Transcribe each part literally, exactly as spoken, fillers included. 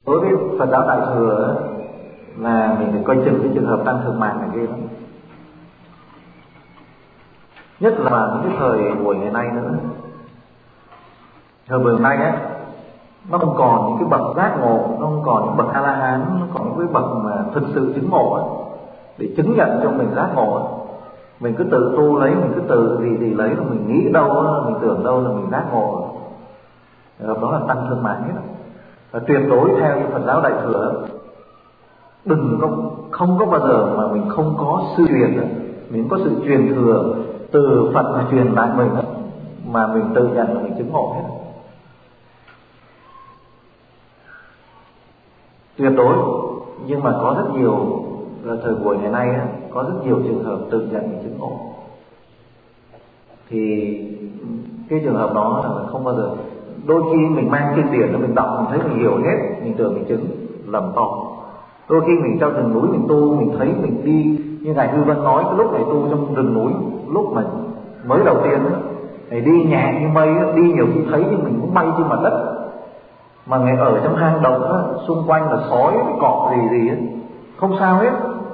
Đối với Phật giáo Đại thừa là mình phải coi chừng cái trường hợp tăng thượng mạng này kia lắm, nhất là vào những cái thời buổi ngày nay nữa. Thời buổi nay á, nó không còn những cái bậc giác ngộ, nó không còn những bậc A La Hán, nó còn những cái bậc mà thực sự chứng ngộ á, để chứng nhận cho mình giác ngộ á. Mình cứ tự tu lấy, mình cứ tự gì gì lấy, mình nghĩ đâu á, mình tưởng đâu là mình giác ngộ. Đó là tăng thương mại hết. Và tuyệt đối theo Phật giáo Đại thừa, đừng có không có bao giờ mà mình không có sư truyền, mình có sự truyền thừa từ Phật mà truyền lại mình, mà mình tự nhận là mình chứng ngộ hết. Tuyệt đối. Nhưng mà có rất nhiều, thời buổi ngày nay có rất nhiều trường hợp tự nhận mình chứng ngộ, thì cái trường hợp đó là không bao giờ. Đôi khi mình mang kinh điển cho mình đọc, mình thấy mình hiểu hết, mình tưởng mình chứng, lầm to. Đôi khi mình trong rừng núi mình tu, mình thấy mình đi như ngài Hư Vân nói, cái lúc này tu trong rừng núi, lúc mà mới đầu tiên đó, này đi nhẹ như mây, đi nhiều khi thấy như mình cũng bay trên mặt đất. Mà ngày ở trong hang động đó, xung quanh là sói, cọp gì gì ấy, không sao hết.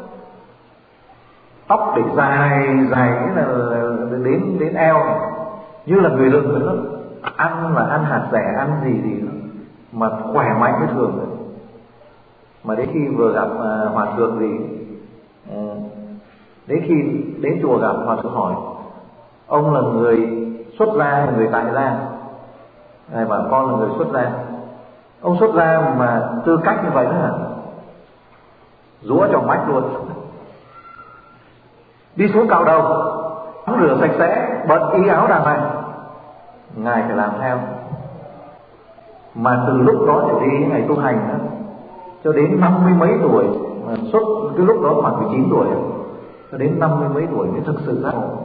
Tóc để dài dài là đến đến eo, như là người rừng vậy đó. Ăn là ăn hạt rẻ, ăn gì gì đó, mà khỏe mạnh với thường rồi. Mà đến khi vừa gặp uh, hòa thượng gì, uh, đến khi đến chùa gặp hòa thượng hỏi, ông là người xuất gia, người tại gia? Ngài bảo con là người xuất gia. Ông xuất gia mà tư cách như vậy đó hả? Rúa trong mắt luôn. Đi xuống cạo đầu, tắm rửa sạch sẽ, bận y áo đàng hoàng, ngài phải làm theo. Mà từ lúc đó trở đi ngày tu hành đó, cho đến năm mươi mấy tuổi, mà xuất cái lúc đó khoảng mười chín tuổi, cho đến năm mươi mấy tuổi mới thực sự giác ngộ.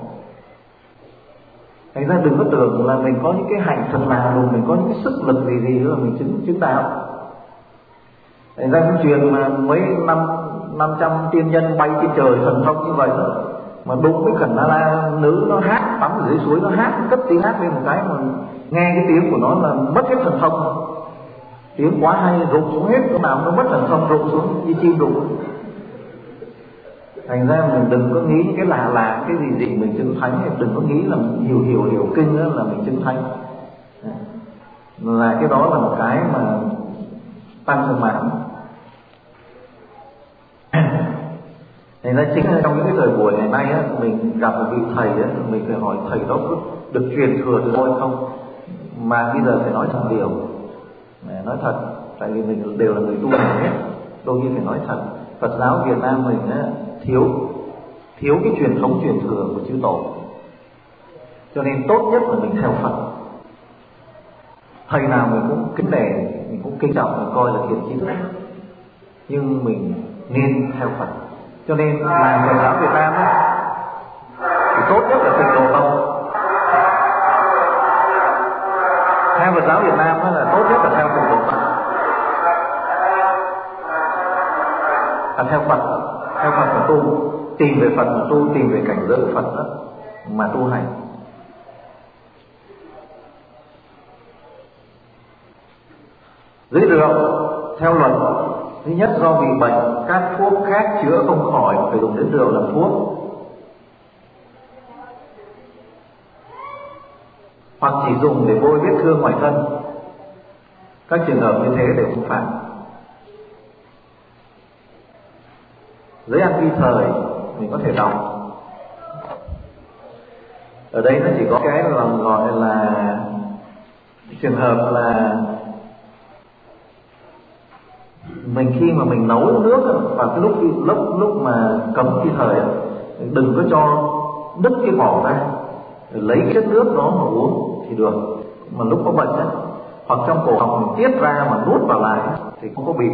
Thành ra đừng có tưởng là mình có những cái hạnh thật là rồi mình có những cái sức lực gì gì nữa mình chứng chứng đạo. Thành ra cái chuyện mà mấy năm năm trăm tiên nhân bay trên trời thần thông như vậy đó, mà đúng với Khẩn Na La nữ nó hát tắm ở dưới suối, nó hát cất tiếng hát lên một cái mà nghe cái tiếng của nó là mất hết thần thông. Tiếng quá hay rụng xuống hết, lúc nào nó mất thần thông rụng xuống như chim rụng. Thành ra mình đừng có nghĩ cái lạ lạ cái gì gì mình chứng thánh, đừng có nghĩ là hiểu hiểu hiểu kinh đó là mình chứng thánh. Là cái đó là một cái mà tăng thương mãn. Thành ra chính là trong những cái thời buổi ngày nay á, mình gặp một vị thầy á, mình phải hỏi thầy đó có được truyền thừa từ tôi không. Mà bây giờ phải nói thật điều, nói thật, tại vì mình đều là người tu hành hết, đôi khi phải nói thật. Phật giáo Việt Nam mình á, thiếu thiếu cái truyền thống truyền thừa của chư tổ, cho nên tốt nhất là mình theo Phật. Thầy nào mình cũng kính nể, mình cũng kính trọng, mình coi là thiện trí thức, nhưng mình nên theo Phật. Cho nên làm Phật giáo Việt Nam á, thì tốt nhất là Tịnh Độ Tông. Theo Phật giáo Việt Nam á, là tốt nhất là theo Tịnh Độ Tông, là theo Phật. Theo Phật mà tu, tìm về Phật mà tu, tìm về cảnh giới của Phật đó mà tu hành. Dưới rượu, theo luật, thứ nhất do bị bệnh, các thuốc khác chữa không khỏi, phải dùng đến rượu làm thuốc. Hoặc chỉ dùng để bôi vết thương ngoài thân. Các trường hợp như thế đều không phạm. Giới ăn vi thời mình có thể đọc. Ở đây nó chỉ có cái là gọi là trường hợp là mình khi mà mình nấu nước vào cái lúc lúc lúc mà cấm vi thời, đừng có cho đứt cái vỏ ra, lấy cái chất nước đó mà uống thì được. Mà lúc có bệnh á, hoặc trong cổ họng mình tiết ra mà nuốt vào lại thì không có bị.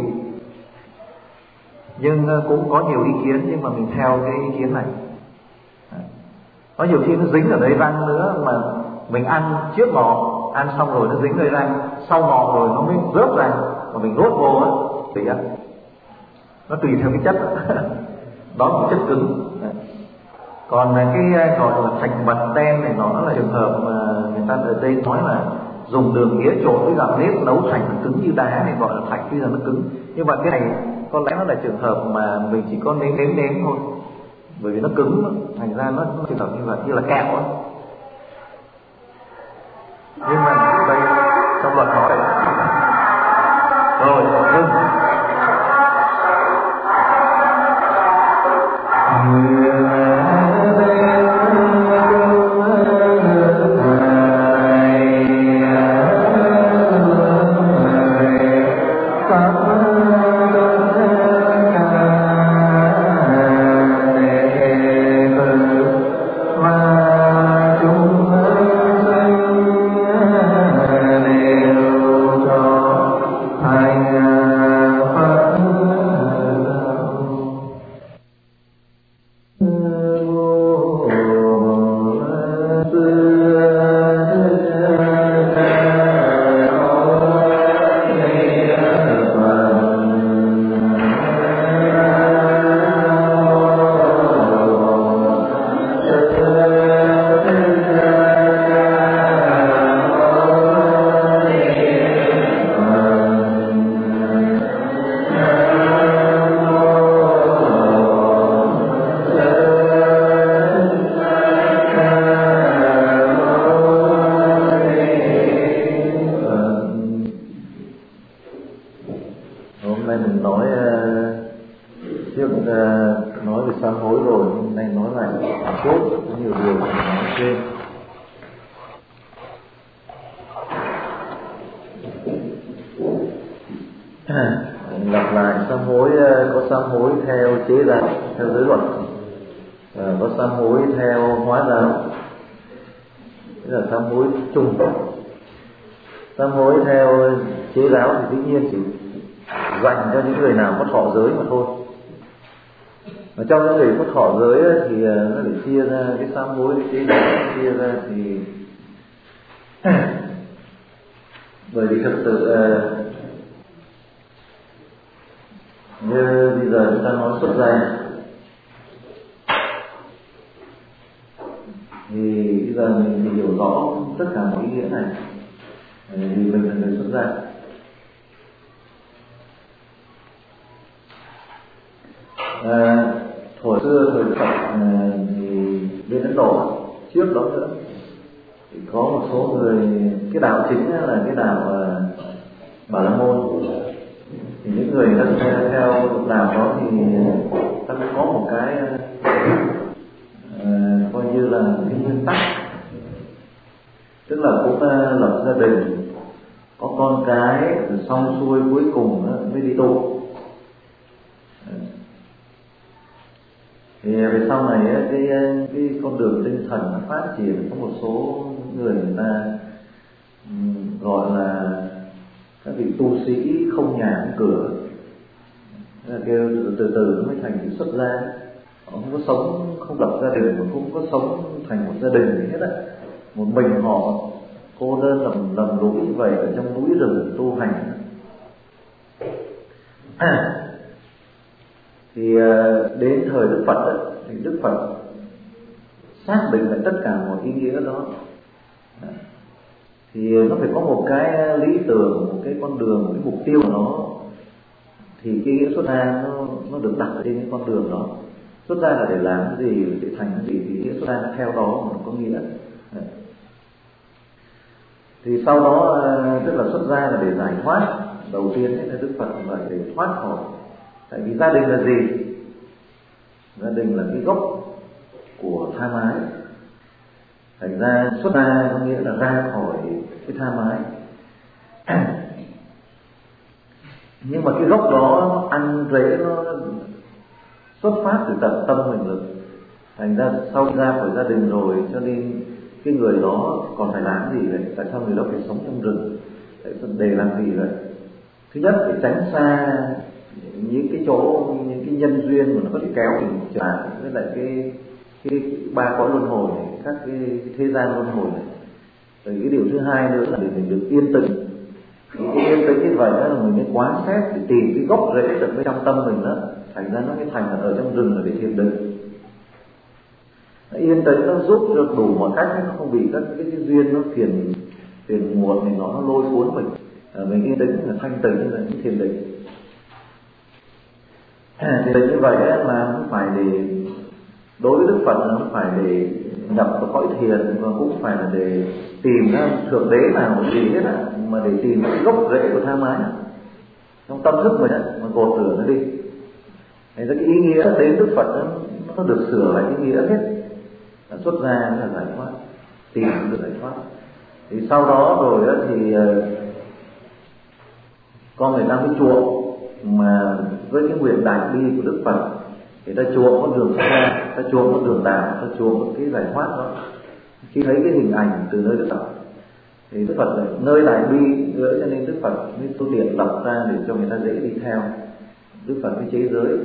Nhưng cũng có nhiều ý kiến, nhưng mà mình theo cái ý kiến này. Có nhiều khi nó dính ở đây răng nữa, mà mình ăn trước ngọ, ăn xong rồi nó dính nơi răng, sau ngọ rồi nó mới rớt ra, và mình nuốt vô á, tùy á. Nó tùy theo cái chất đó, đó là chất cứng. Còn cái gọi là thạch mật đen này, nó là trường hợp mà người ta ở đây nói là dùng đường mía trộn với gạo nếp nấu thành nó cứng như đá này gọi là thạch, tuy là nó cứng. Nhưng mà cái này có lẽ nó là trường hợp mà mình chỉ có nếm nếm nếm thôi, bởi vì nó cứng, thành ra nó, nó trường hợp như vậy, như là kẹo ấy. Nhưng mà đây trong luật nói đây rồi dừng. Lặp lại, sám hối có sám hối theo chế giáo, theo giới luật, à, có sám hối theo hóa giáo, tức là sám hối chung. Sám hối theo chế giáo thì dĩ nhiên chỉ dành cho những người nào có thọ giới mà thôi. Và trong những người có thọ giới thì nó để chia ra cái sám hối chế giáo, chia ra thì bởi vì thực sự như bây giờ chúng ta nói xuất gia thì bây giờ mình thì hiểu rõ tất cả mọi ý nghĩa này, vì mình là người xuất gia. À, hồi xưa thời Phật à, thì bên Ấn Độ trước đó nữa thì có một số người, cái đạo chính là cái đạo à, Bà La Môn, thì những người đã theo, theo đạo đó thì ta cũng có một cái uh, coi như là cái nguyên tắc, tức là cũng uh, lập gia đình, có con cái, rồi xong xuôi cuối cùng uh, mới đi tu. Uh, thì về sau này uh, cái cái con đường tinh thần nó phát triển, có một số người người ta um, gọi là các vị tu sĩ không nhà không cửa, kêu từ từ nó mới thành cái xuất gia. Họ không có sống, không lập gia đình, mà không có sống thành một gia đình gì hết á, một mình họ cô đơn lầm lầm lũi vậy ở trong núi rừng tu hành. À, thì đến thời Đức Phật ấy, thì Đức Phật xác định lại tất cả mọi ý nghĩa đó. Thì nó phải có một cái lý tưởng, một cái con đường, một cái mục tiêu của nó, thì cái nghĩa xuất gia nó, nó được đặt ở trên cái con đường đó. Xuất gia là để làm cái gì, để thành cái gì, thì nghĩa xuất gia theo đó mà nó có nghĩa. Thì sau đó tức là xuất gia là để giải thoát. Đầu tiên là Đức Phật là để thoát khỏi. Tại vì gia đình là gì? Gia đình là cái gốc của tha mái. Thành ra xuất gia có nghĩa là ra khỏi cái tha mái. Nhưng mà cái gốc đó nó ăn rễ, nó xuất phát từ tận tâm mình lực. Thành ra sau ra khỏi gia đình rồi, cho nên cái người đó còn phải làm gì vậy? Tại sao người đó phải sống trong rừng? Để làm gì vậy? Thứ nhất phải tránh xa những cái chỗ, những cái nhân duyên mà nó có thể kéo mình trở lại với lại cái cái, cái ba cõi luân hồi này, các cái, cái thế gian luân hồi này. Rồi cái điều thứ hai nữa là để mình được yên tĩnh. Cái yên tĩnh như vậy đó là mình mới quán xét để tìm cái gốc rễ được bên trong tâm mình đó. Thành ra nó mới thành là ở trong rừng là để thiền định. Yên tĩnh nó giúp cho đủ mọi cách, nó không bị các cái, cái duyên nó phiền phiền muộn thì nó lôi cuốn mình, mình yên tĩnh là thanh tịnh là những thiền định. Thì như vậy là không phải để đối với Đức Phật là không phải để nhập vào cõi thiền, và cũng phải là để tìm ra thượng đế nào gì hết á, mà để tìm cái gốc rễ của tham ái trong tâm thức mình á, mà gột rửa nó đi. Thế cái ý nghĩa đến Đức Phật đó, nó được sửa lại ý nghĩa hết, là xuất ra là giải thoát, tìm được giải thoát. Thì sau đó rồi đó thì con người ta mới chuộng, mà với cái nguyện đại bi của Đức Phật, người ta chuộng con đường xuất ra, ta chuộng con đường đạo, ta chuộng cái giải thoát đó. Khi thấy cái hình ảnh từ nơi Đức Phật thì Đức Phật lại nơi đại bi nữa, cho nên Đức Phật mới tu tiện lập ra để cho người ta dễ đi theo. Đức Phật mới chế giới.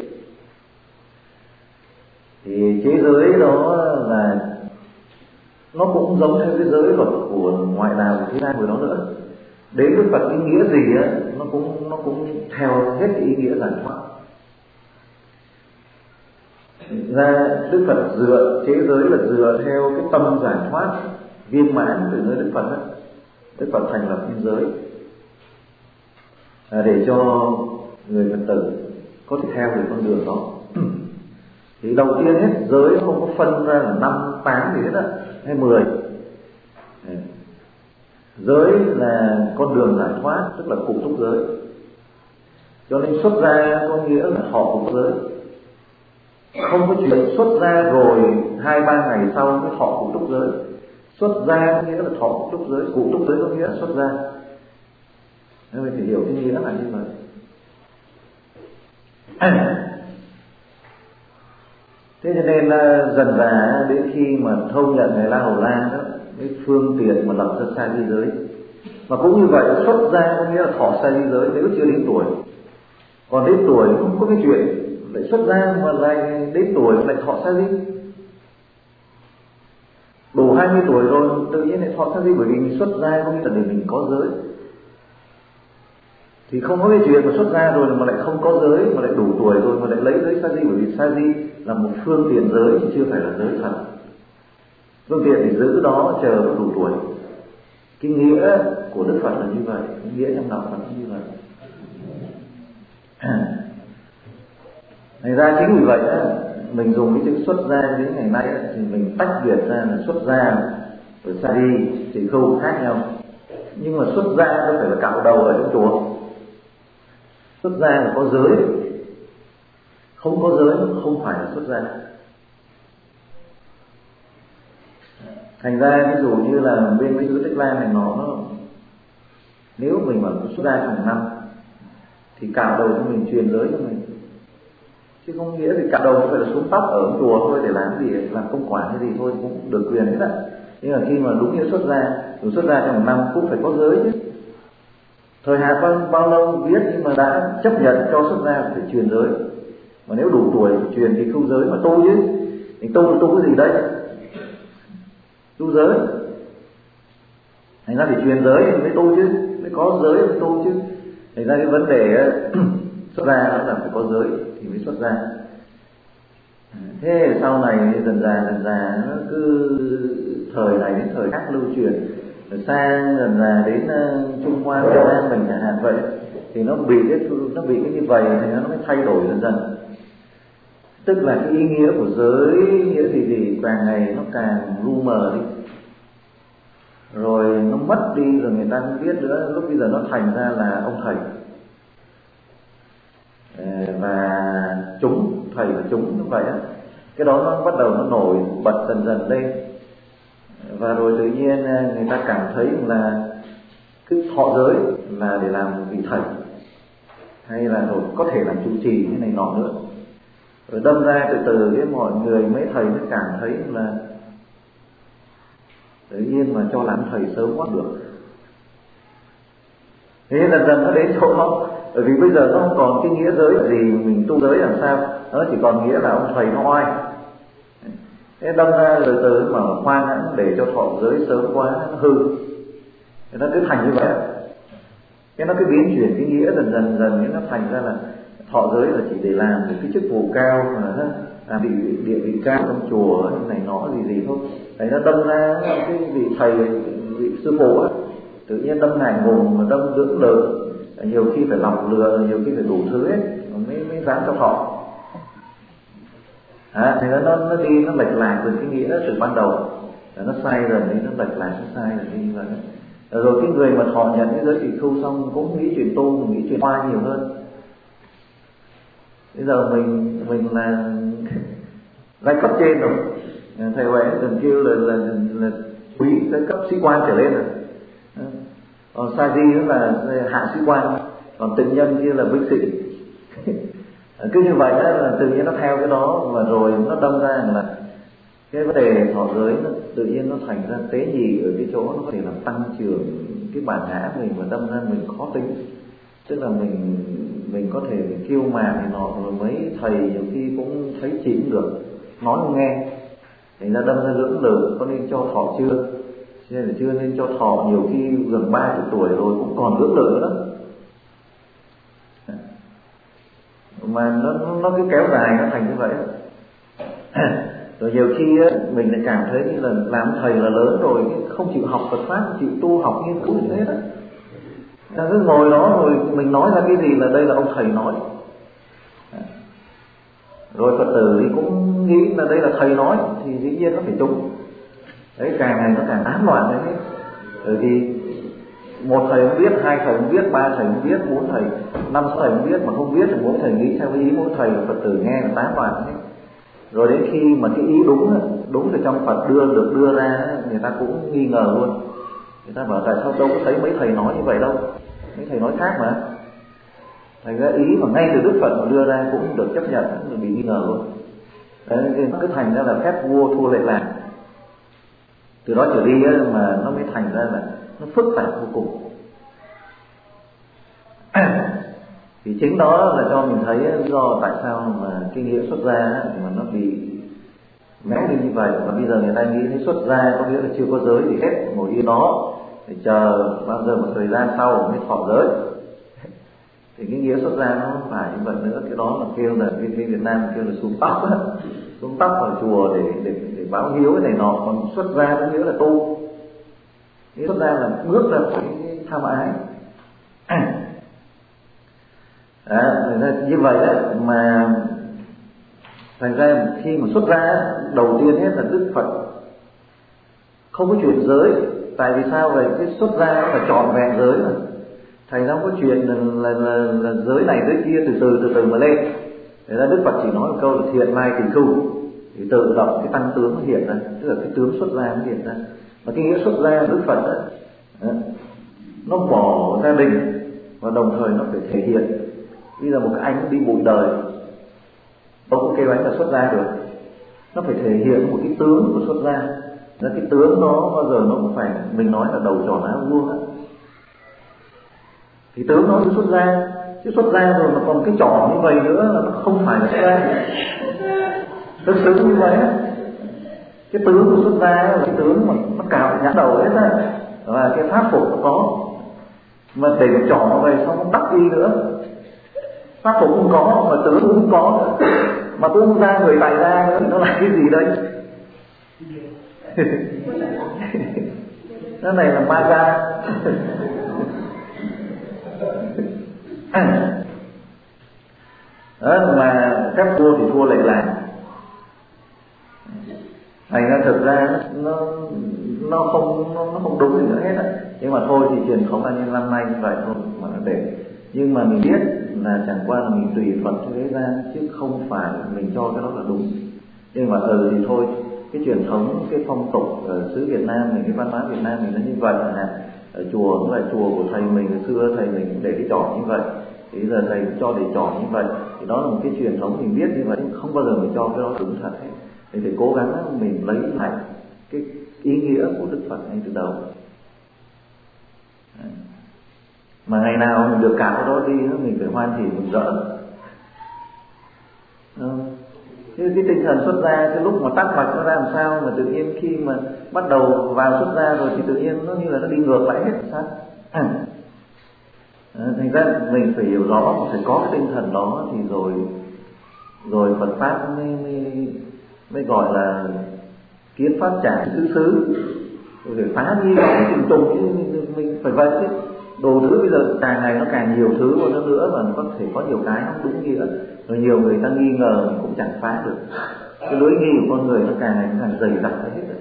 Thì chế giới đó là nó cũng giống theo cái giới luật của ngoại đạo của thế gian của nó nữa. Đến Đức Phật ý nghĩa gì á, nó cũng nó cũng theo hết cái ý nghĩa giải thoát. Ra Đức Phật dựa chế giới là dựa theo cái tâm giải thoát viên mãn từ nơi Đức Phật đó. Đức Phật thành lập thiên giới à, để cho người Phật tử có thể theo được con đường đó. Thì đầu tiên hết, giới không có phân ra là năm, tám gì hết á, hay mười. Giới là con đường giải thoát, tức là cụ túc giới. Cho nên xuất ra có nghĩa là thọ cụ giới. Không có chuyện xuất ra rồi hai ba ngày sau mới thọ cụ túc giới. Xuất ra có nghĩa là thọ cụ túc giới, cụ túc giới có nghĩa là xuất ra. Nên mình phải hiểu cái nghĩa là như vậy. Thế cho nên dần dà đến khi mà thông nhận Ngài La Hầu La đó, cái phương tiện mà lập ra sa di giới. Mà cũng như vậy, xuất ra có nghĩa là thọ sa di giới nếu chưa đến tuổi. Còn đến tuổi không có cái chuyện lại xuất ra mà lại đến tuổi lại thọ sa di. Đủ hai mươi tuổi rồi tự nhiên lại thọ sa di, bởi vì mình xuất ra có nghĩa là để mình có giới. Thì không có cái chuyện mà xuất ra rồi mà lại không có giới, mà lại đủ tuổi rồi mà lại lấy giới sa di, bởi vì sa di là một phương tiện giới chứ chưa phải là giới thật. Phương tiện để giữ đó chờ nó đủ tuổi. Cái nghĩa của Đức Phật là như vậy, cái nghĩa trong đạo Phật là như vậy. Thành ra chính vì vậy mình dùng cái chữ xuất ra đến ngày nay thì mình tách biệt ra là xuất ra và sa di thì không khác nhau. Nhưng mà xuất ra có phải là cạo đầu ở trong chùa. Xuất ra là có giới, không có giới không phải là xuất ra. Thành ra ví dụ như là bên mấy thứ Tích Lan này nó, nó nếu mình mà xuất ra trong năm thì cạo đầu cho mình, truyền giới cho mình, chứ không nghĩa thì cạo đầu không phải là xuống tóc ở chùa thôi để làm gì, làm công quả hay gì thôi cũng được quyền hết á. Nhưng mà khi mà đúng nghĩa xuất ra, rồi xuất ra trong một năm cũng phải có giới chứ. Thời hạn bao, bao lâu biết, nhưng mà đã chấp nhận cho xuất ra phải truyền giới. Mà nếu đủ tuổi thì truyền thì không giới mà tu chứ. Thì tu tu cái gì đấy? Tu giới. Thành ra phải truyền giới mới tu chứ, mới có giới mới tu chứ. Thành ra cái vấn đề xuất ra nó là phải có giới thì mới xuất ra. Thế sau này dần dà dần dà nó cứ thời này đến thời khác lưu truyền, rồi sang dần dà đến uh, Trung Hoa Việt Nam mình chẳng hạn vậy, thì nó bị cái nó bị cái như vậy thì nó mới thay đổi dần dần. Tức là cái ý nghĩa của giới nghĩa gì gì càng ngày nó càng lu mờ đi, rồi nó mất đi, rồi người ta không biết nữa. Lúc bây giờ nó thành ra là ông thầy và chúng, thầy và chúng như vậy á. Cái đó nó bắt đầu nó nổi bật dần dần lên, và rồi tự nhiên người ta cảm thấy là cứ thọ giới là để làm một vị thầy, hay là rồi có thể làm trụ trì cái này nọ nữa. Rồi đâm ra từ từ cái mọi người mấy thầy mới cảm thấy là tự nhiên mà cho làm thầy sớm quá được. Thế dần dần nó đến chỗ đó, bởi vì bây giờ nó không còn cái nghĩa giới gì mình tu giới làm sao, nó chỉ còn nghĩa là ông thầy nó oai. Thế đâm ra từ từ mà khoan hãng để cho thọ giới sớm quá nó hư, thế nó cứ thành như vậy. Thế nó cứ biến chuyển cái nghĩa dần dần dần, nó thành ra là thọ giới là chỉ để làm một cái chức vụ cao, mà làm địa, địa vị cao trong chùa này nọ gì gì thôi. Đấy, nó đâm ra cái vị thầy, vị sư phụ á, tự nhiên đâm ngại ngùng mà đâm lưỡng lự, nhiều khi phải lọc lừa, nhiều khi phải đủ thứ hết mới mới dám cho thọ. À, thì nó nó đi nó lệch lạc từ cái nghĩa từ ban đầu, nó sai rồi đấy, nó lệch lạc, nó sai rồi đi như vậy. Rồi cái người mà thọ nhận cái giới tỳ khưu xong cũng nghĩ chuyện tu, nghĩ chuyện hoa nhiều hơn. Bây giờ mình mình là giai cấp trên rồi, thầy Huệ từng kêu là là, là, là quý giai cấp sĩ quan trở lên rồi. Còn sa di nữa là hạ sĩ quan, còn tịnh nhân kia là binh sĩ. Cứ như vậy đó là tự nhiên nó theo cái đó, và rồi nó đâm ra là cái vấn đề thọ giới nó tự nhiên nó thành ra tế nhị ở cái chỗ nó có thể làm tăng trưởng cái bản ngã mình, và đâm ra mình khó tính. Tức là mình mình có thể kêu mà thì nọ, rồi mấy thầy nhiều khi cũng thấy chị cũng được, nói không nghe, thành ra đâm ra lưỡng lự, có nên cho thọ chưa, cho nên là chưa nên cho thọ. Nhiều khi gần ba chục tuổi rồi cũng còn lưỡng lự đó, mà nó nó cứ kéo dài nó thành như vậy. Rồi nhiều khi á, mình lại cảm thấy như là làm thầy là lớn rồi, không chịu học Phật pháp, không chịu tu học nghiên cứu như thế đó. Ta cứ ngồi đó rồi mình nói ra cái gì là đây là ông thầy nói. Rồi Phật tử thì cũng nghĩ là đây là thầy nói, thì dĩ nhiên nó phải đúng. Đấy, càng ngày nó càng ám loạn đấy. Bởi vì một thầy không biết, hai thầy không biết, ba thầy không biết, bốn thầy, năm sáu thầy không biết, mà không biết thì mỗi thầy nghĩ theo cái ý mỗi thầy, Phật tử nghe là tán loạn hết. Rồi đến khi mà cái ý đúng đúng từ trong Phật đưa được đưa ra, người ta cũng nghi ngờ luôn. Người ta bảo tại sao đâu có thấy mấy thầy nói như vậy đâu, mấy thầy nói khác mà. Thành ra ý mà ngay từ Đức Phật mà đưa ra cũng được chấp nhận, rồi bị nghi ngờ luôn. Đấy, nó cứ thành ra là phép vua thua lệ làng. Từ đó trở đi á, mà nó mới thành ra là nó phức tạp vô cùng. Thì chính đó là cho mình thấy do tại sao mà cái nghĩa xuất gia mà nó bị méo đi như vậy. Và bây giờ người ta nghĩ thấy xuất gia có nghĩa là chưa có giới gì hết, ngồi yên đó để chờ bao giờ một thời gian sau mới thọ giới. Thì cái nghĩa xuất gia nó không phải như vậy nữa. Cái đó là kêu là bên Việt Nam kêu là xuống tóc á, xuống tóc vào chùa để để để báo hiếu cái này nọ. Còn xuất gia có nghĩa là tu. Cái xuất gia là bước ra khỏi cái tham ái. À, như vậy đó, mà thành ra khi mà xuất ra đầu tiên hết là Đức Phật không có chuyện giới. Tại vì sao vậy? Cái xuất ra phải trọn vẹn giới mà. Thành ra không có chuyện là, là, là, là giới này giới kia từ từ từ từ mà lên. Thế ra Đức Phật chỉ nói một câu là thiện lai tỳ khưu, thì tự động cái tăng tướng nó hiện ra, tức là cái tướng xuất ra nó hiện ra. Và cái nghĩa xuất ra Đức Phật đó, nó bỏ gia đình và đồng thời nó phải thể hiện. Bây giờ một cái anh đi bụi đời, đâu có kêu anh là xuất gia được. Nó phải thể hiện một cái tướng của xuất gia. Nó cái tướng nó bao giờ nó cũng phải, mình nói là đầu tròn áo vuông á, thì tướng nó xuất gia. Chứ xuất gia rồi mà còn cái tròn như vậy nữa là nó không phải là xuất gia. Thực sự như vậy á, cái tướng của xuất gia là cái tướng mà nó cạo nhãn đầu hết á, và cái pháp phục nó có. Mà để cái tròn như vậy xong nó tắt đi nữa, pháp phục cũng có, mà tướng cũng có, mà tôi không ra người tại ra nữa, nó là cái gì đây? Cái này là ma ra. Đó, mà các vua thì thua lệ làng. Thành ra thực ra nó nó không nó, nó không đúng gì nữa hết á. Nhưng mà thôi thì truyền thống là như năm nay như vậy thôi mà nó để. Nhưng mà mình biết là chẳng qua là mình tùy thuận cho thế gian, chứ không phải mình cho cái đó là đúng. Nhưng mà ừ thì thôi, cái truyền thống, cái phong tục ở xứ Việt Nam mình, cái văn hóa Việt Nam mình nó như vậy là ở chùa cũng là chùa của thầy mình, hồi xưa thầy mình để cái tròn như vậy, thì bây giờ thầy cũng cho để tròn như vậy. Thì đó là một cái truyền thống mình biết như vậy, không bao giờ mình cho cái đó đúng thật hết. Thì phải cố gắng mình lấy lại cái ý nghĩa của Đức Phật ngay từ đầu. Đấy. Mà ngày nào mình được cả cái đó đi, mình phải hoan hỉ mừng rỡ. Chứ cái tinh thần xuất ra, cái lúc mà tắc mạch nó ra làm sao, mà tự nhiên khi mà bắt đầu vào xuất ra rồi thì tự nhiên nó như là nó đi ngược lại hết sao? À. Thành ra mình phải hiểu rõ, phải có cái tinh thần đó thì rồi rồi Phật pháp mới, mới, mới gọi là kiến pháp trả tứ xứ. Rồi phải phá đi cái trùng trùng, mình phải vậy chứ. Đồ thứ bây giờ càng ngày nó càng nhiều thứ hơn nữa nữa, và nó có thể có nhiều cái nó đúng nghĩa, rồi nhiều người ta nghi ngờ mình cũng chẳng phá được. Cái lối nghi của con người nó càng ngày nó càng dày đặc ra hết rồi.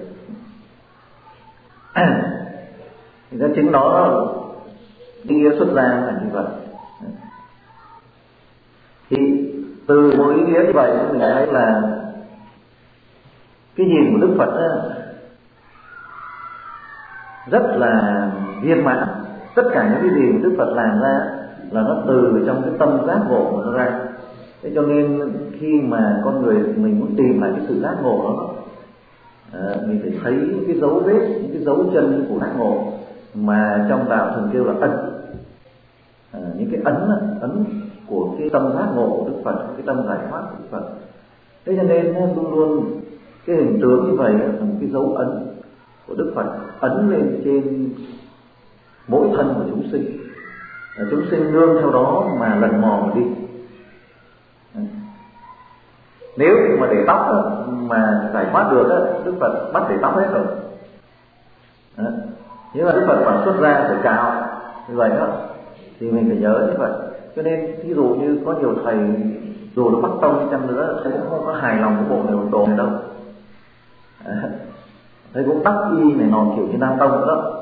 Thì ra chính nó ý nghĩa xuất ra là như vậy. Thì từ một ý nghĩa như vậy mình thấy là cái nhìn của Đức Phật đó, rất là viên mãn. Tất cả những cái gì mà Đức Phật làm ra là nó từ trong cái tâm giác ngộ mà nó ra. Thế cho nên khi mà con người mình muốn tìm lại cái sự giác ngộ đó, à, mình phải thấy những cái dấu vết, những cái dấu chân của giác ngộ mà trong đạo thường kêu là ấn. À, những cái ấn ấn của cái tâm giác ngộ của Đức Phật, cái tâm giải thoát của Đức Phật. Thế cho nên luôn luôn cái hình tượng như vậy là một cái dấu ấn của Đức Phật ấn lên trên mỗi thân của chúng sinh. À, chúng sinh nương theo đó mà lần mò mà đi. À, nếu mà để tóc đó, mà giải thoát được đó, Đức Phật bắt để tóc hết rồi. À, nhưng mà Đức Phật phải xuất ra phải cạo như vậy đó, thì mình phải nhớ như vậy. Cho nên ví dụ như có nhiều thầy dù nó bắt tông chăng nữa, thầy cũng không có hài lòng cái bộ này đồ này đâu. À, thầy cũng tắc y này nọ kiểu như Nam Tông đó.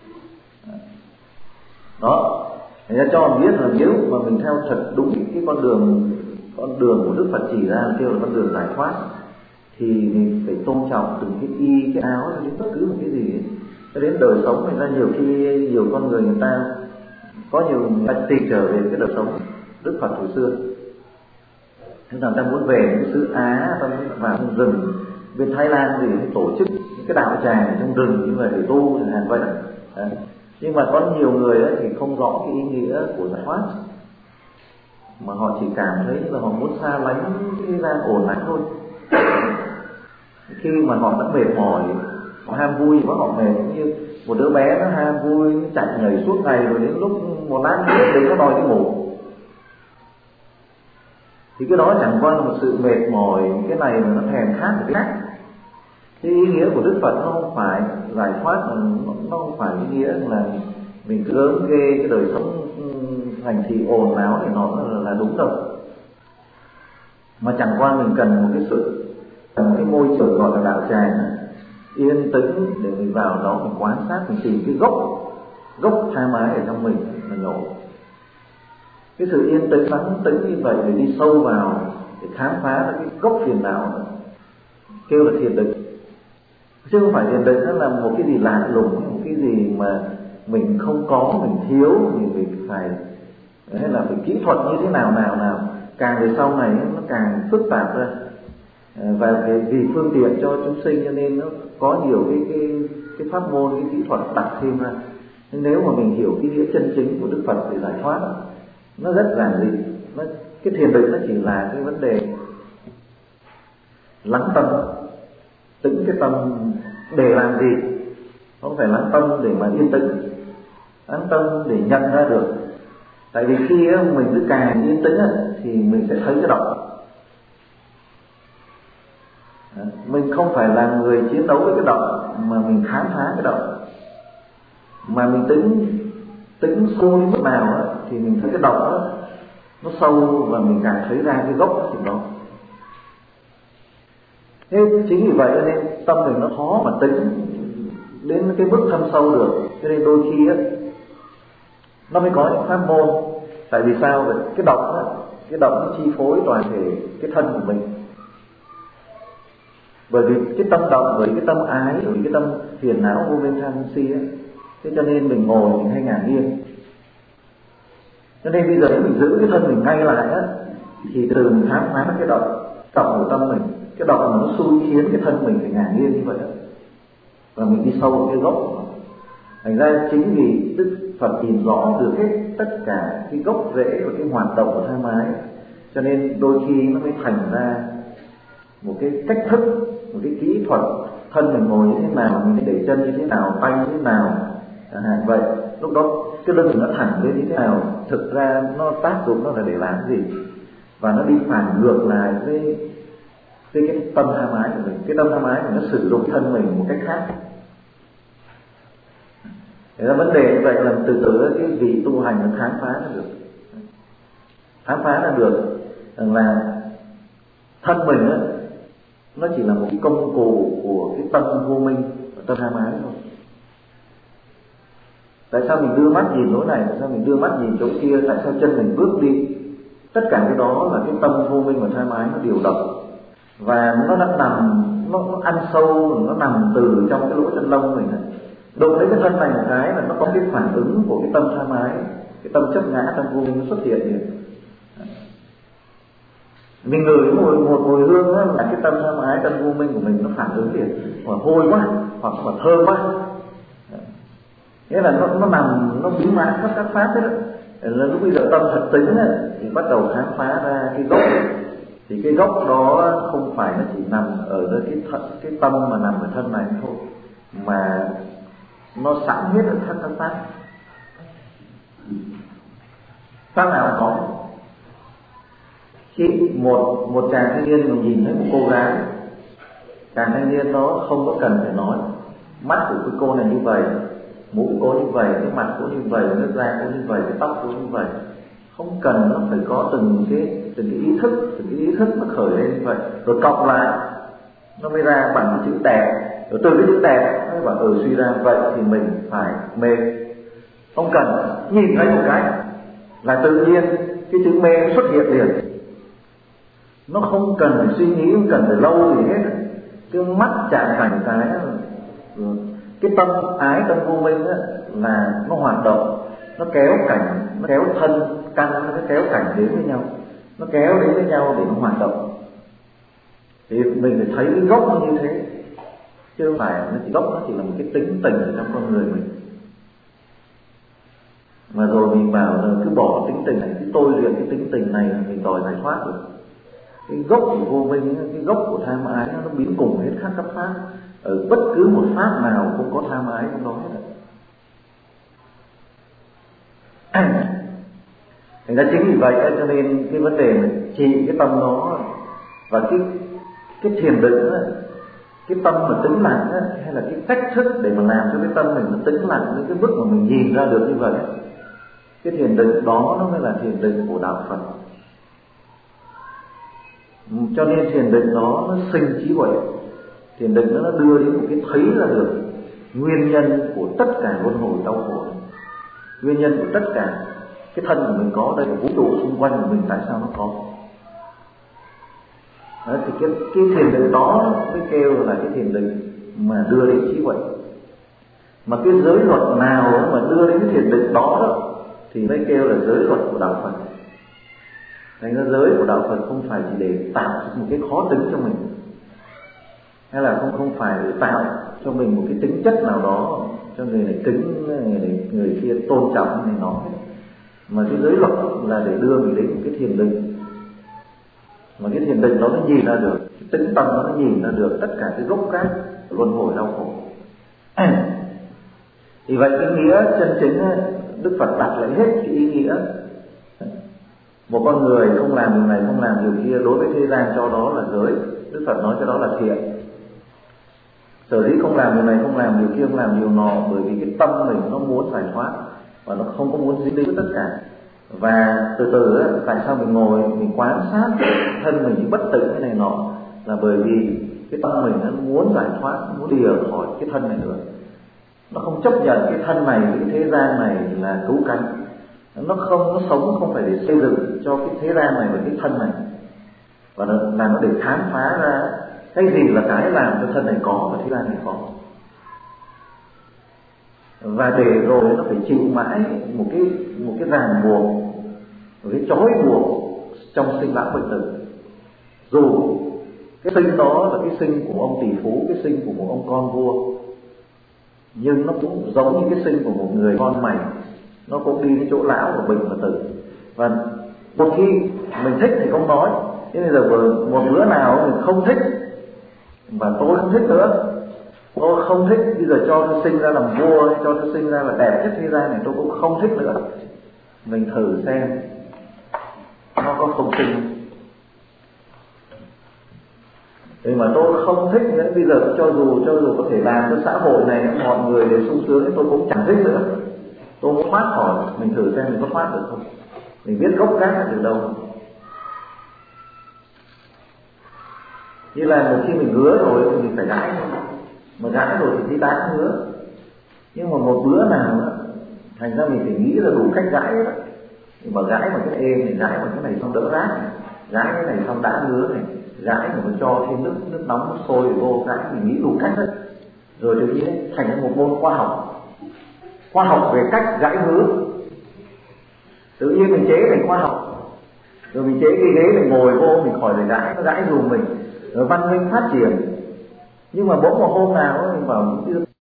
Đó, thầy ra cho mình biết là nếu mà mình theo thật đúng cái con đường con đường của Đức Phật chỉ ra kêu là con đường giải thoát, thì mình phải tôn trọng từng cái y, cái áo, đến bất cứ một cái gì ấy. Cho đến đời sống người ta nhiều khi nhiều con người người ta có nhiều người ta tìm trở về cái đời sống Đức Phật hồi xưa. Thế là ta muốn về cái xứ Á, ta muốn vào trong rừng bên Thái Lan thì tổ chức cái đạo tràng trong rừng như vậy để tu chẳng hạn vậy đó. Đấy. Nhưng mà có nhiều người ấy thì không rõ cái ý nghĩa của giải thoát, mà họ chỉ cảm thấy là họ muốn xa lánh cái ra ổn lạnh thôi. Khi mà họ đã mệt mỏi, họ ham vui quá, họ mệt như một đứa bé nó ham vui, nó chạy nhảy suốt ngày, rồi đến lúc một lát nữa nó đòi đi ngủ. Thì cái đó chẳng qua là một sự mệt mỏi, cái này mà nó thèm khát một cái khác. Cái ý nghĩa của Đức Phật nó không phải giải thoát, nó không phải ý nghĩa là mình cứ gớm ghê cái đời sống thành thị ồn ào thì nó là đúng đâu. Mà chẳng qua mình cần một cái sự, cần một cái môi trường gọi là đạo tràng yên tĩnh để mình vào đó mình quan sát, mình tìm cái gốc gốc tha mái ở trong mình mà nhổ. Cái sự yên tĩnh lắng tĩnh như vậy để đi sâu vào để khám phá ra cái gốc phiền não, kêu là thiền định. Chứ không phải thiền định nó là một cái gì lạ lùng, một cái gì mà mình không có, mình thiếu, mình, mình phải hay là phải kỹ thuật như thế nào nào nào. Càng về sau này nó càng phức tạp ra, và vì phương tiện cho chúng sinh cho nên nó có nhiều cái cái cái pháp môn, cái kỹ thuật đặt thêm ra. Nhưng nếu mà mình hiểu cái nghĩa chân chính của Đức Phật về giải thoát, nó rất giản dị. Nó, cái thiền định nó chỉ là cái vấn đề lắng tâm, tĩnh cái tâm để làm gì, không phải lắng tâm để mà yên tĩnh, lắng tâm để nhận ra được. Tại vì khi mình cứ càng yên tĩnh thì mình sẽ thấy cái động. Mình không phải là người chiến đấu với cái động, mà mình khám phá cái động. Mà mình tính tính sâu đến mức nào thì mình thấy cái động đó nó sâu, và mình càng thấy ra cái gốc của nó. Thế chính vì vậy nên tâm mình nó khó mà tính đến cái mức thâm sâu được. Cho nên đôi khi ấy, nó mới có những pháp môn. Tại vì sao vậy? Cái động đó, cái động nó chi phối toàn thể cái thân của mình. Bởi vì cái tâm động, bởi cái tâm ái, bởi cái tâm phiền não vô bên tham si ấy. Thế cho nên mình ngồi mình hay ngả nghiêng. Cho nên bây giờ nếu mình giữ cái thân mình ngay lại á, thì từ mình khám phá cái động động của tâm mình. Cái động mà nó xui khiến cái thân mình phải ngả nghiêng như vậy đó. Và mình đi sâu vào cái gốc của nó. Thành ra chính vì Đức Phật nhìn rõ được hết tất cả cái gốc rễ và cái hoạt động của tha mái, cho nên đôi khi nó mới thành ra một cái cách thức, một cái kỹ thuật. Thân mình ngồi như thế nào, mình để chân như thế nào, tay như thế nào, chẳng hạn vậy. Lúc đó cái lưng nó thẳng lên như thế nào, thực ra nó tác dụng nó là để làm gì, và nó đi phản ngược lại với cái, cái tâm tha mái của mình. Cái tâm tha mái của nó sử dụng thân mình một cách khác. Thế là vấn đề như vậy là từ từ cái vị tu hành nó khám phá ra được, khám phá ra được là thân mình á, nó chỉ là một cái công cụ của cái tâm vô minh và tâm tham ái thôi. Tại sao mình đưa mắt nhìn chỗ này, tại sao mình đưa mắt nhìn chỗ kia, tại sao chân mình bước đi, tất cả cái đó là cái tâm vô minh và tham ái nó điều động, và nó đã nằm, nó, nó ăn sâu, nó nằm từ trong cái lỗ chân lông mình này. Đụng đến cái thân này một cái là nó có cái phản ứng của cái tâm tham ái, cái tâm chấp ngã, tâm vô minh nó xuất hiện liền. Mình ngửi một, một mùi hương đó, là cái tâm tham ái, tâm vô minh của mình nó phản ứng liền, hoặc hôi quá, hoặc là thơm quá. Nghĩa là nó, nó nằm, nó biến mã khắp các pháp hết đó. Là lúc bây giờ tâm thật tính ấy, thì bắt đầu khám phá ra cái gốc ấy. Thì cái gốc đó không phải nó chỉ nằm ở nơi cái, th- cái tâm mà nằm ở thân này thôi, mà nó sẵn hết ở khắp các pháp. Pháp nào có. Khi một, một chàng thanh niên mà nhìn thấy một cô gái, chàng thanh niên đó không có cần phải nói mắt của cái cô này như vậy, mũi cô như vậy, cái mặt cô như vậy, nước da cô như vậy, cái tóc cô như vậy, không cần, nó phải có từng cái từng cái ý thức, từng cái ý thức nó khởi lên như vậy, rồi cộng lại nó mới ra bằng cái chữ tẹt, rồi từ cái chữ tẹt nó bảo ừ suy ra vậy thì mình phải mê. Không cần, nhìn thấy một cái là tự nhiên cái chữ mê nó xuất hiện liền, nó không cần phải suy nghĩ, không cần phải lâu gì hết. Cái mắt chạm phải một cái, cái tâm ái, tâm vô minh á, là nó hoạt động, nó kéo cảnh, nó kéo thân căn, nó kéo cảnh đến với nhau, nó kéo đến với nhau để nó hoạt động. Thì mình phải thấy cái gốc nó như thế, chứ không phải nó chỉ gốc, nó chỉ là một cái tính tình trong con người mình. Mà rồi mình bảo là cứ bỏ tính tình này, cứ tôi luyện cái tính tình này là mình đòi giải thoát được. Cái gốc của vô minh, cái gốc của tham ái nó biến cùng hết các cấp pháp. Ở bất cứ một pháp nào cũng có tham ái trong đó hết. Thành ra chính vì vậy cho nên cái vấn đề là trị cái tâm đó, và cái cái thiền định đó, cái tâm mà tĩnh lặng đó, hay là cái cách thức để mà làm cho cái tâm mình nó tĩnh lặng đến cái mức mà mình nhìn ra được như vậy, cái thiền định đó nó mới là thiền định của đạo Phật. Cho nên thiền định đó nó sinh trí huệ, thiền định đó nó đưa đến một cái thấy ra được nguyên nhân của tất cả luân hồi đau khổ, nguyên nhân của tất cả cái thân của mình có đây, vũ trụ xung quanh của mình tại sao nó có. Đó, thì cái, cái thiền định đó mới kêu là cái thiền định mà đưa đến trí huệ. Mà cái giới luật nào mà đưa đến cái thiền định đó, đó thì mới kêu là giới luật của đạo Phật. Thành ra giới của đạo Phật không phải chỉ để tạo một cái khó tính cho mình, hay là không không phải để tạo cho mình một cái tính chất nào đó cho người này kính, người này người kia tôn trọng này nó, mà cái giới luật là để đưa mình đến một cái thiền định. Mà cái thiền định đó nó nhìn ra được, cái tính tâm đó nó nhìn ra được tất cả cái gốc gác luân hồi đau khổ. Thì vậy cái nghĩa chân chính Đức Phật đặt lại hết cái ý nghĩa một con người không làm điều này, không làm điều kia, đối với thế gian cho đó là giới. Đức Phật nói cho đó là thiện. Sở dĩ không làm điều này, không làm điều kia, không làm điều nọ, bởi vì cái tâm mình nó muốn giải thoát và nó không có muốn dính đến tất cả. Và từ từ ấy, tại sao mình ngồi mình quan sát thân mình bất tử cái này nọ, là bởi vì cái tâm mình nó muốn giải thoát, muốn lìa khỏi cái thân này nữa. Nó không chấp nhận cái thân này, cái thế gian này là cứu cánh. Nó không, nó sống không phải để xây dựng cho cái thế gian này và cái thân này, và nó, là nó để khám phá ra cái gì là cái làm cho thân này có và thế gian này có. Và để rồi nó phải chịu mãi một cái một cái ràng buộc, một cái trói buộc trong sinh lão bệnh tử. Dù cái sinh đó là cái sinh của ông tỷ phú, cái sinh của một ông con vua, nhưng nó cũng giống như cái sinh của một người con mày, nó cũng đi đến chỗ lão của mình và tử. Và một khi mình thích thì không nói, thế bây giờ một bữa nào mình không thích, và tôi không thích nữa, tôi không thích, bây giờ cho tôi sinh ra làm vua, cho tôi sinh ra là đẹp nhất thế gian này, tôi cũng không thích nữa. Mình thử xem nó có không sinh. Nhưng mà tôi không thích nữa. Bây giờ cho dù cho dù có thể làm cho xã hội này mọi người đều sung sướng, tôi cũng chẳng thích nữa. Tôi muốn thoát khỏi, mình thử xem mình có thoát được không. Mình biết gốc gác là từ đâu. Như là một khi mình hứa rồi thì mình phải gãi, mà gãi rồi thì tí tái cũng hứa. Nhưng mà một bữa nào nữa, thành ra mình phải nghĩ ra đủ cách gãi đó. Nhưng mà gãi mà cái êm này, gãi mà cái này xong đỡ rát này, gãi cái này xong đã hứa này, gãi mà cho thêm nước nước nóng nước sôi vô, gãi mình nghĩ đủ cách hết. Rồi tự nhiên thành ra một môn khoa học, khoa học về cách gãi hứa. Tự nhiên mình chế thành khoa học. Rồi mình chế cái ghế mình ngồi vô, mình khỏi phải gãi, nó gãi dùm mình. Rồi văn minh phát triển. Nhưng mà bỗng một hôm nào mình bảo